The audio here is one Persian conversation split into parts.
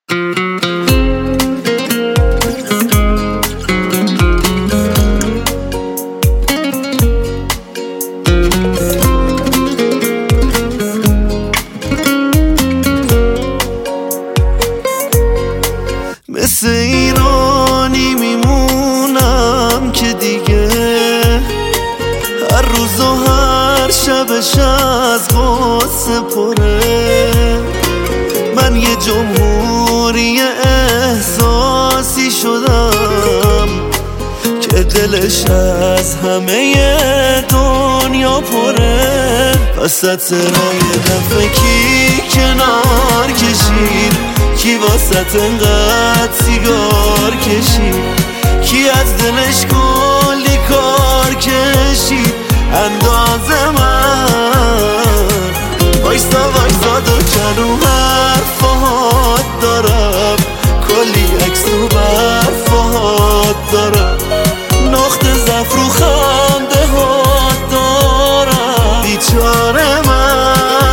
مثل ایرانی میمونم که دیگه هر روز و هر شبش از غصه پره. من یه جمهوری احساسی شدم که دلش از همه دنیا پره. وسط رای دفعه کی کنار کشید، کی واسط انقدر سیگار کشید، کی از دلش کلی کار کشید اندازه من. وایستا وایستا دو کلو حرفات دارم، کلی عکس تو برفات دارم، نقطه ضعف رو خنده هات دارم. بیچاره من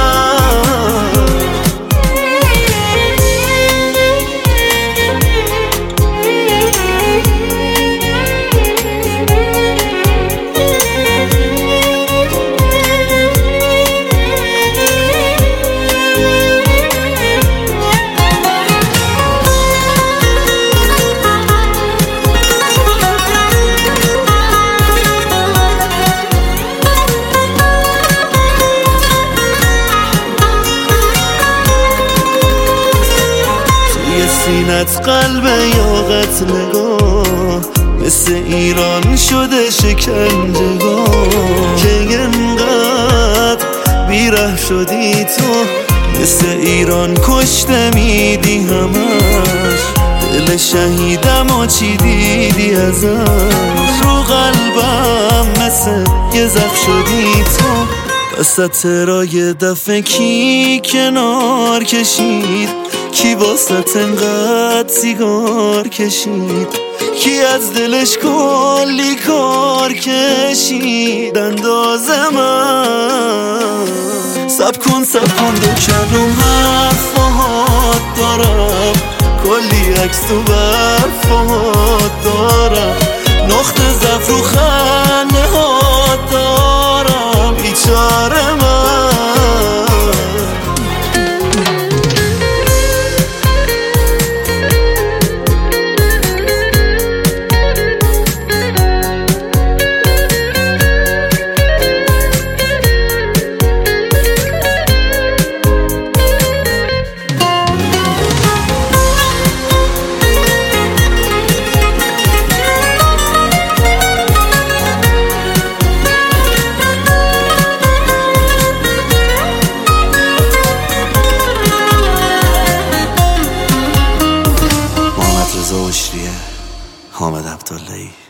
سینت قلب یاقت نگاه، مثل ایران شده شکنجهگاه که انقدر بیره شدی تو. مثل ایران کشته میدی همش، دل شهیدم و چی دیدی ازش. رو قلبم مثل یه زخم شدی تو. وسط رای دفعه کی کنار کشید، کی واسط انقدر سیگار کشید، کی از دلش کلی کار کشید اندازه من. سب کن دو کلو حرفات دارم، کلی عکس تو برفات دارم، نقطه ضعف رو خنده هات دارم. بیچاره من حامد عبداللهی.